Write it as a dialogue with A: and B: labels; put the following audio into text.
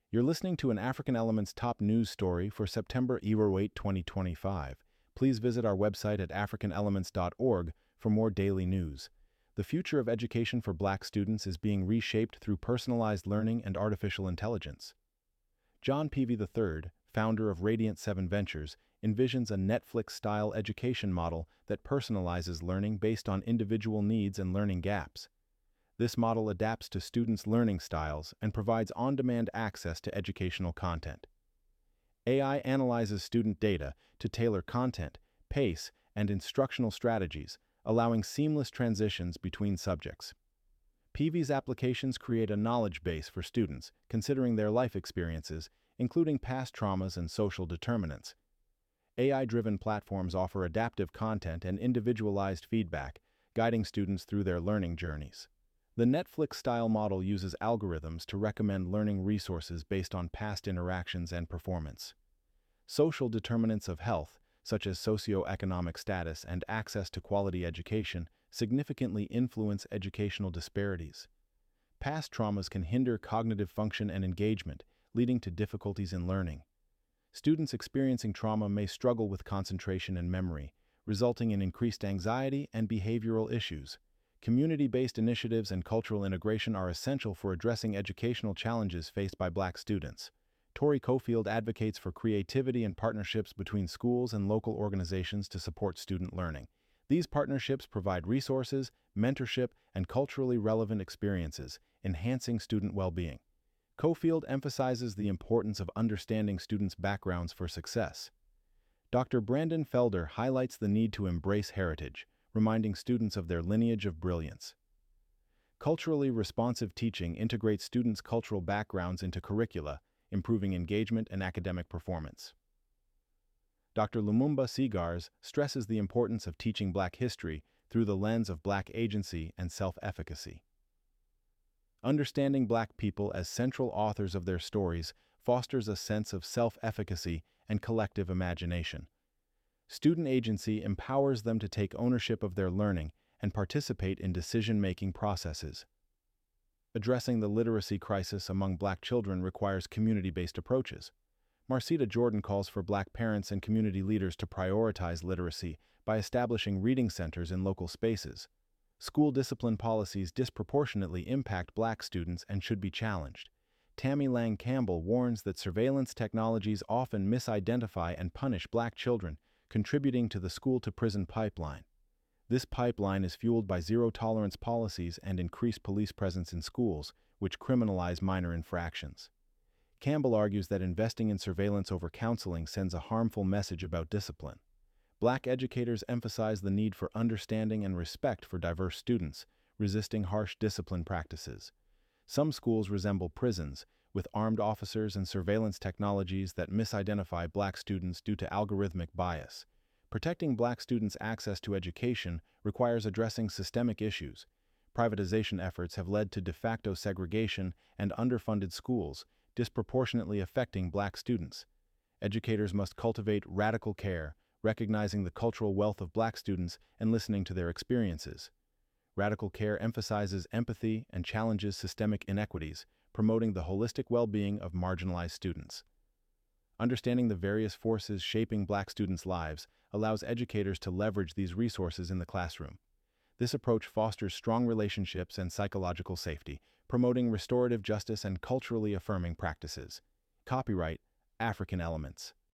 A: You're listening to an African Elements top news story for September 8, 2025. Please visit our website at africanelements.org for more daily news. The future of education for Black students is being reshaped through personalized learning and artificial intelligence. John Peavy III, founder of Radiant 7 Ventures, envisions a Netflix-style education model that personalizes learning based on individual needs and learning gaps. This model adapts to students' learning styles and provides on-demand access to educational content. AI analyzes student data to tailor content, pace, and instructional strategies, allowing seamless transitions between subjects. Peavy's applications create a knowledge base for students, considering their life experiences, including past traumas and social determinants. AI-driven platforms offer adaptive content and individualized feedback, guiding students through their learning journeys. The Netflix-style model uses algorithms to recommend learning resources based on past interactions and performance. Social determinants of health, such as socioeconomic status and access to quality education, significantly influence educational disparities. Past traumas can hinder cognitive function and engagement, leading to difficulties in learning. Students experiencing trauma may struggle with concentration and memory, resulting in increased anxiety and behavioral issues. Community-based initiatives and cultural integration are essential for addressing educational challenges faced by Black students. Tori Cofield advocates for creativity and partnerships between schools and local organizations to support student learning. These partnerships provide resources, mentorship, and culturally relevant experiences, enhancing student well-being. Cofield emphasizes the importance of understanding students' backgrounds for success. Dr. Brandon Felder highlights the need to embrace heritage, reminding students of their lineage of brilliance. Culturally responsive teaching integrates students' cultural backgrounds into curricula, improving engagement and academic performance. Dr. Lumumba Sigars stresses the importance of teaching Black history through the lens of Black agency and self-efficacy. Understanding Black people as central authors of their stories fosters a sense of self-efficacy and collective imagination. Student agency empowers them to take ownership of their learning and participate in decision-making processes. Addressing the literacy crisis among Black children requires community-based approaches. Marcita Jordan calls for Black parents and community leaders to prioritize literacy by establishing reading centers in local spaces. School discipline policies disproportionately impact Black students and should be challenged. Tammy Lang Campbell warns that surveillance technologies often misidentify and punish Black children, contributing to the school-to-prison pipeline. This pipeline is fueled by zero-tolerance policies and increased police presence in schools, which criminalize minor infractions. Campbell argues that investing in surveillance over counseling sends a harmful message about discipline. Black educators emphasize the need for understanding and respect for diverse students, resisting harsh discipline practices. Some schools resemble prisons, with armed officers and surveillance technologies that misidentify Black students due to algorithmic bias. Protecting Black students' access to education requires addressing systemic issues. Privatization efforts have led to de facto segregation and underfunded schools, disproportionately affecting Black students. Educators must cultivate radical care, recognizing the cultural wealth of Black students and listening to their experiences. Radical care emphasizes empathy and challenges systemic inequities, promoting the holistic well-being of marginalized students. Understanding the various forces shaping Black students' lives allows educators to leverage these resources in the classroom. This approach fosters strong relationships and psychological safety, promoting restorative justice and culturally affirming practices. Copyright African Elements.